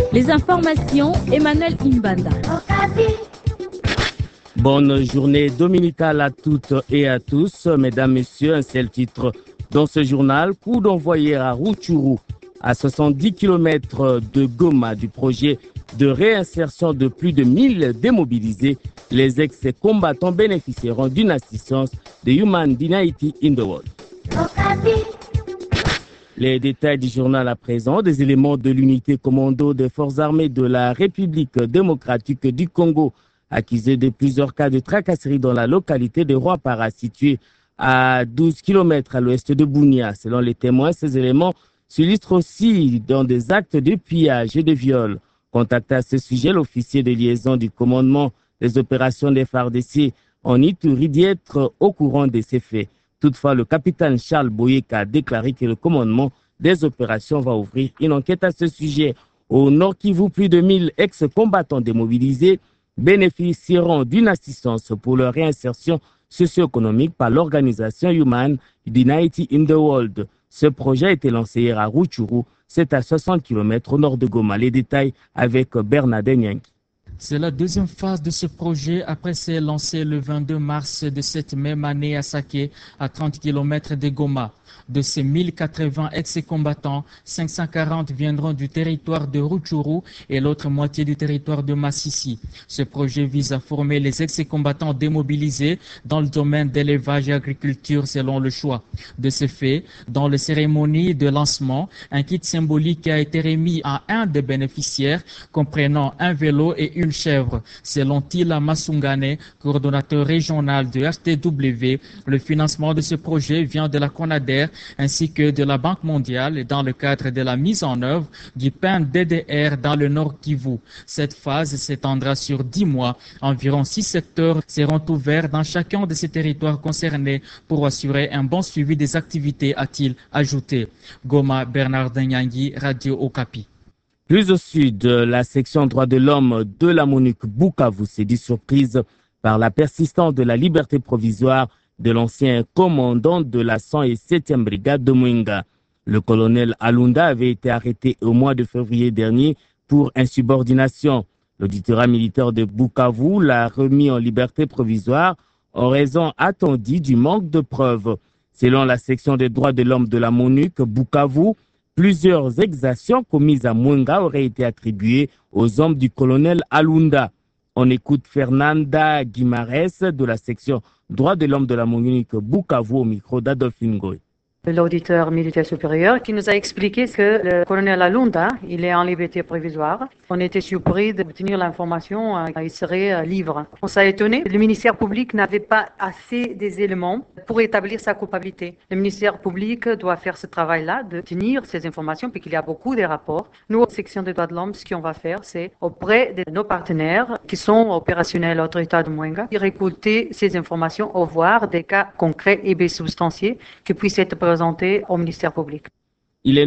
Les informations, Emmanuel Imbanda. Bonne journée dominicale à toutes et à tous. Mesdames, Messieurs, un seul titre dans ce journal. Coup d'envoi hier à Rutshuru, à 70 km de Goma, du projet de réinsertion de plus de 1000 démobilisés. Les ex-combattants bénéficieront d'une assistance de Human Dignity in the World. Les détails du journal à présent. Des éléments de l'unité commando des forces armées de la République démocratique du Congo, accusés de plusieurs cas de tracasserie dans la localité de Roi-Para, située à 12 km à l'ouest de Bunia. Selon les témoins, ces éléments s'illustrent aussi dans des actes de pillage et de viol. Contacté à ce sujet, l'officier de liaison du commandement des opérations des FARDC en Ituri dit être au courant de ces faits. Toutefois, le capitaine Charles Boyeka a déclaré que le commandement des opérations va ouvrir une enquête à ce sujet. Au Nord Kivu, plus de 1000 ex-combattants démobilisés bénéficieront d'une assistance pour leur réinsertion socio-économique par l'organisation Human Dignity in the World. Ce projet a été lancé hier à Rutshuru, c'est à 60 km au nord de Goma. Les détails avec Bernard Nyanki. C'est la deuxième phase de ce projet après s'être lancé le 22 mars de cette même année à Saké, à 30 km de Goma. De ces 1080 ex-combattants, 540 viendront du territoire de Rutshuru et l'autre moitié du territoire de Massissi. Ce projet vise à former les ex-combattants démobilisés dans le domaine d'élevage et agriculture selon le choix. De ce fait, dans la cérémonie de lancement, un kit symbolique a été remis à un des bénéficiaires, comprenant un vélo et une chèvre. Selon Tila Masungane, coordonnateur régional de RTW, le financement de ce projet vient de la CONADER ainsi que de la Banque mondiale dans le cadre de la mise en œuvre du PAN DDR dans le Nord Kivu. Cette phase s'étendra sur 10 mois. Environ 6 secteurs seront ouverts dans chacun de ces territoires concernés pour assurer un bon suivi des activités, a-t-il ajouté. Goma, Bernard Nyangi, Radio Okapi. Plus au sud, la section droits de l'homme de la MONUC Bukavu s'est dit surprise par la persistance de la liberté provisoire de l'ancien commandant de la 107e brigade de Mwenga. Le colonel Alunda avait été arrêté au mois de février dernier pour insubordination. L'auditorat militaire de Bukavu l'a remis en liberté provisoire en raison attendue du manque de preuves. Selon la section des droits de l'homme de la MONUC Bukavu, plusieurs exactions commises à Mwenga auraient été attribuées aux hommes du colonel Alunda. On écoute Fernanda Guimarès de la section droits de l'homme de la MONUC Bukavu au micro d'Adolphe Ngoy. L'auditeur militaire supérieur qui nous a expliqué que le colonel Alunda, il est en liberté provisoire. On était surpris d'obtenir l'information qu'il serait libre. On s'est étonné. Le ministère public n'avait pas assez des éléments pour établir sa culpabilité. Le ministère public doit faire ce travail-là, de tenir ces informations, puisqu'il y a beaucoup de rapports. Nous, en section des droits de l'homme, ce qu'on va faire, c'est auprès de nos partenaires qui sont opérationnels au territoire de Mwenga, récolter ces informations au voir des cas concrets et bien substantiés qui puissent être présentés au ministère public. Il est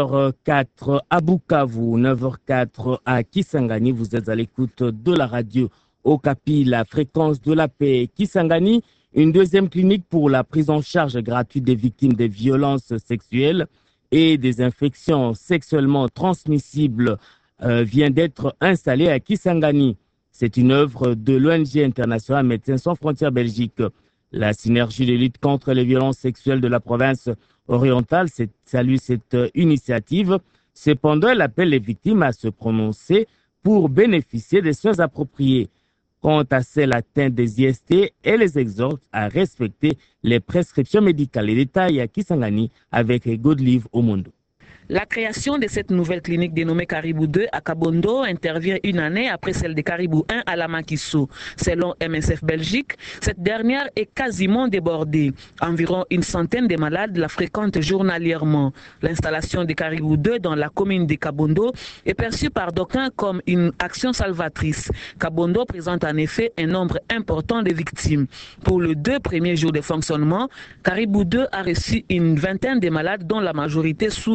9h04 à Bukavu, 9h04 à Kisangani. Vous êtes à l'écoute de la radio Okapi, la fréquence de la paix. Kisangani, une deuxième clinique pour la prise en charge gratuite des victimes des violences sexuelles et des infections sexuellement transmissibles vient d'être installée à Kisangani. C'est une œuvre de l'ONG internationale Médecins sans frontières Belgique. La synergie de lutte contre les violences sexuelles de la province orientale salue cette initiative. Cependant, elle appelle les victimes à se prononcer pour bénéficier des soins appropriés. Quant à celles atteintes des IST, elle les exhorte à respecter les prescriptions médicales. Les détails à Kisangani avec Godlive Omondo. La création de cette nouvelle clinique dénommée Caribou 2 à Kabondo intervient une année après celle de Caribou 1 à Lamakisso. Selon MSF Belgique, cette dernière est quasiment débordée. Environ une centaine de malades la fréquentent journalièrement. L'installation de Caribou 2 dans la commune de Kabondo est perçue par d'aucuns comme une action salvatrice. Kabondo présente en effet un nombre important de victimes. Pour les 2 premiers jours de fonctionnement, Caribou 2 a reçu une vingtaine de malades dont la majorité souffrent des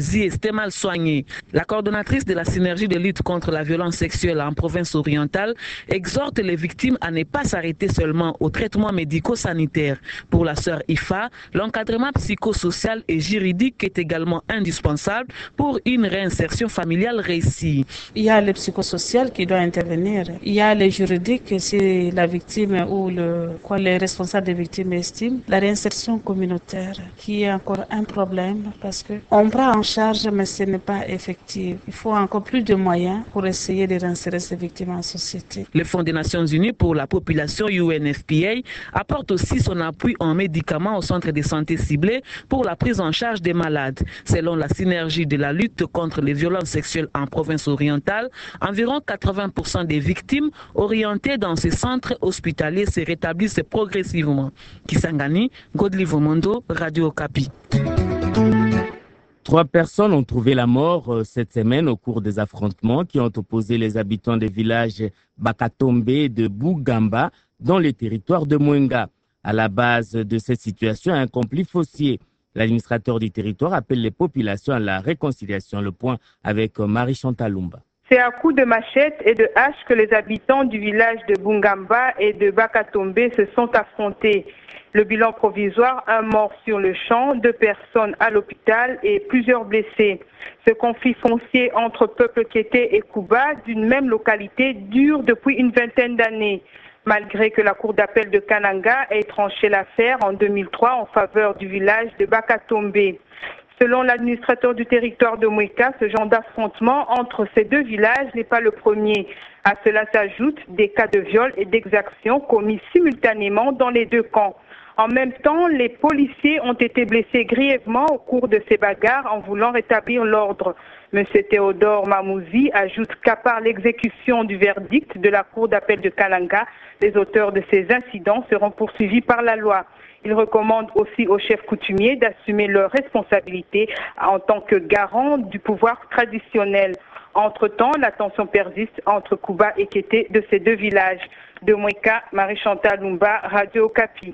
Mamouzi étaient mal soignés. La coordonnatrice de la synergie de lutte contre la violence sexuelle en province orientale exhorte les victimes à ne pas s'arrêter seulement aux traitements médico-sanitaires. Pour la sœur Ifa, l'encadrement psychosocial et juridique est également indispensable pour une réinsertion familiale réussie. Il y a le psychosocial qui doit intervenir. Il y a le juridique si la victime ou les responsables des victimes estiment. La réinsertion communautaire qui est encore un problème parce qu'on prend en charge mais ce n'est pas effectif. Il faut encore plus de moyens pour essayer de réinsérer ces victimes en société. Le Fonds des Nations Unies pour la population UNFPA apporte aussi son appui en médicaments au centre de santé ciblés pour la prise en charge des malades. Selon la synergie de la lutte contre les violences sexuelles en province orientale, environ 80% des victimes orientées dans ces centres hospitaliers se rétablissent progressivement. Kisangani, Godlivo Mondo, Radio Okapi. 3 personnes ont trouvé la mort cette semaine au cours des affrontements qui ont opposé les habitants des villages Bakatombe et de Bugamba dans les territoires de Mwenga. À la base de cette situation, un conflit foncier. L'administrateur du territoire appelle les populations à la réconciliation. Le point avec Marie-Chantal Lumba. C'est à coups de machette et de hache que les habitants du village de Bungamba et de Bakatombe se sont affrontés. Le bilan provisoire, 1 mort sur le champ, 2 personnes à l'hôpital et plusieurs blessés. Ce conflit foncier entre peuple Kété et Kouba d'une même localité dure depuis une vingtaine d'années. Malgré que la cour d'appel de Kananga ait tranché l'affaire en 2003 en faveur du village de Bakatombe. Selon l'administrateur du territoire de Mweka, ce genre d'affrontement entre ces 2 villages n'est pas le premier. À cela s'ajoutent des cas de viol et d'exaction commis simultanément dans les 2 camps. En même temps, les policiers ont été blessés grièvement au cours de ces bagarres en voulant rétablir l'ordre. M. Théodore Mamouzi ajoute qu'à part l'exécution du verdict de la cour d'appel de Kananga, les auteurs de ces incidents seront poursuivis par la loi. Il recommande aussi aux chefs coutumiers d'assumer leurs responsabilités en tant que garants du pouvoir traditionnel. Entre-temps, la tension persiste entre Kouba et Kété de ces 2 villages. De Mweka, Marie-Chantal Lumba, Radio Okapi.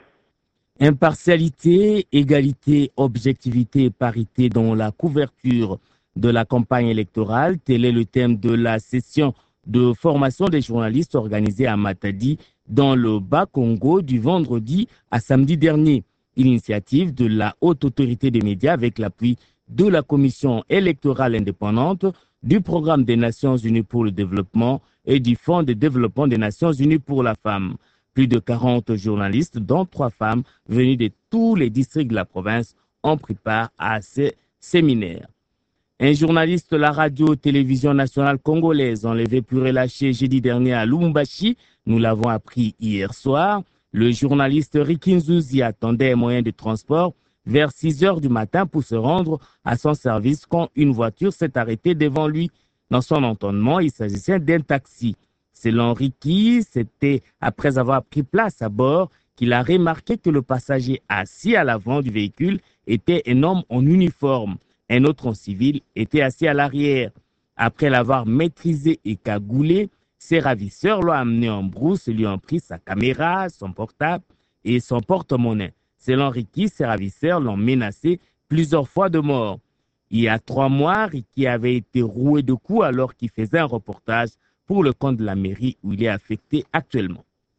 Impartialité, égalité, objectivité et parité dans la couverture de la campagne électorale, tel est le thème de la session de formation des journalistes organisée à Matadi dans le Bas-Congo du vendredi à samedi dernier. Initiative de la Haute Autorité des médias avec l'appui de la Commission électorale indépendante, du Programme des Nations Unies pour le développement et du Fonds de développement des Nations Unies pour la femme. Plus de 40 journalistes, dont 3 femmes, venus de tous les districts de la province, ont pris part à ces séminaires. Un journaliste de la radio-télévision nationale congolaise enlevé puis relâché jeudi dernier à Lubumbashi, nous l'avons appris hier soir. Le journaliste Ricky Nzouzi attendait un moyen de transport vers 6 heures du matin pour se rendre à son service quand une voiture s'est arrêtée devant lui. Dans son entendement, il s'agissait d'un taxi. Selon Ricky, c'était après avoir pris place à bord qu'il a remarqué que le passager assis à l'avant du véhicule était un homme en uniforme. Un autre en civil était assis à l'arrière. Après l'avoir maîtrisé et cagoulé, ses ravisseurs l'ont amené en brousse et lui ont pris sa caméra, son portable et son porte-monnaie. Selon Ricky, ses ravisseurs l'ont menacé plusieurs fois de mort. Il y a 3 mois, Ricky avait été roué de coups alors qu'il faisait un reportage pour le compte de la mairie où il est affecté actuellement.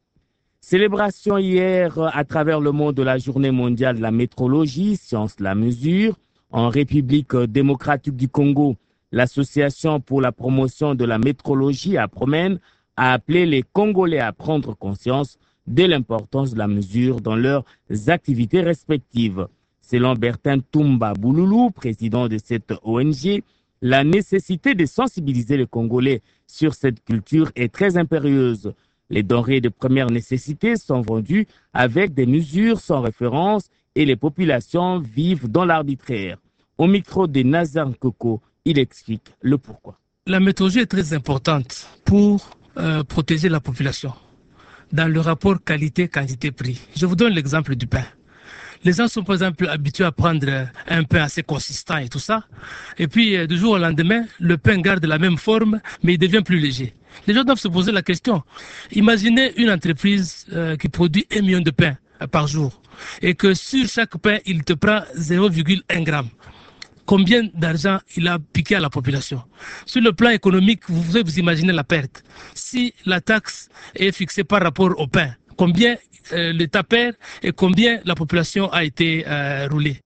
Célébration hier à travers le monde de la journée mondiale de la métrologie, science la mesure. En République démocratique du Congo, l'Association pour la promotion de la métrologie à Promène a appelé les Congolais à prendre conscience de l'importance de la mesure dans leurs activités respectives. Selon Bertin Toumba Bouloulou, président de cette ONG, la nécessité de sensibiliser les Congolais sur cette culture est très impérieuse. Les denrées de première nécessité sont vendues avec des mesures sans référence et les populations vivent dans l'arbitraire. Au micro de Nazar Koko, il explique le pourquoi. La méthodologie est très importante pour protéger la population dans le rapport qualité-quantité-prix. Je vous donne l'exemple du pain. Les gens sont par exemple habitués à prendre un pain assez consistant et tout ça. Et puis du jour au lendemain, le pain garde la même forme, mais il devient plus léger. Les gens doivent se poser la question. Imaginez une entreprise qui produit 1 million de pains par jour et que sur chaque pain, il te prend 0,1 gramme. combien d'argent il a piqué à la population. Sur le plan économique, vous pouvez vous imaginer la perte. Si la taxe est fixée par rapport au pain, combien l'État perd et combien la population a été roulée.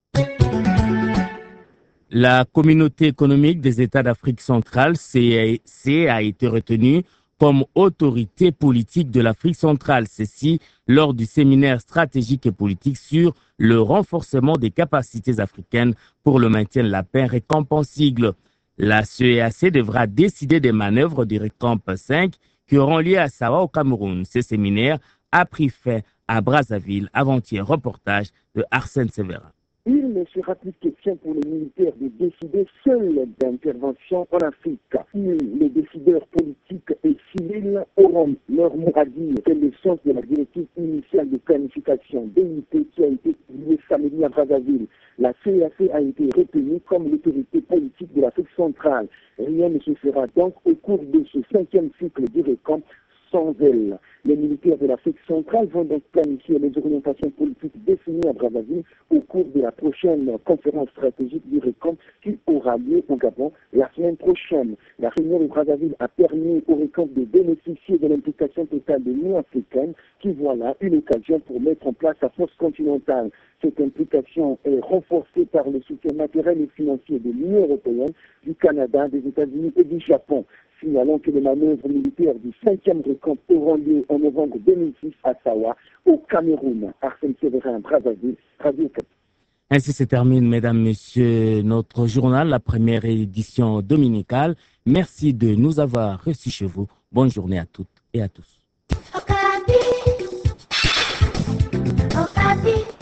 La communauté économique des États d'Afrique centrale, CEEAC, a été retenue comme autorité politique de l'Afrique centrale. Ceci lors du séminaire stratégique et politique sur le renforcement des capacités africaines pour le maintien de la paix récompensible. La CEEAC devra décider des manœuvres du RECAMP 5 qui auront lieu à Sawa au Cameroun. Ce séminaire a pris fin à Brazzaville avant-hier. Reportage de Arsène Sévérin. Il ne sera plus question pour les militaires de décider seuls d'intervention en Afrique. Les décideurs politiques et civils auront leur mot à dire. C'est le sens de la directive initiale de planification DIP qui a été publiée samedi à Brazzaville. La CEEAC a été retenue comme l'autorité politique de l'Afrique centrale. Rien ne se fera donc au cours de ce 5e cycle du RECAMP sans elle. Les militaires de l'Afrique centrale vont donc planifier les orientations politiques définies à Brazzaville au cours de la prochaine conférence stratégique du RECAMP qui aura lieu au Gabon la semaine prochaine. La réunion de Brazzaville a permis au RECAMP de bénéficier de l'implication totale de l'Union africaine qui voit là une occasion pour mettre en place sa force continentale. Cette implication est renforcée par le soutien matériel et financier de l'Union européenne, du Canada, des États-Unis et du Japon. Signalons que les manœuvres militaires du 5e RECAMP auront lieu en novembre 2006 à Sawa, au Cameroun. Arsène Sévérin, Brazzaville, Radio 4. Ainsi se termine, mesdames, messieurs, notre journal, la première édition dominicale. Merci de nous avoir reçus chez vous. Bonne journée à toutes et à tous.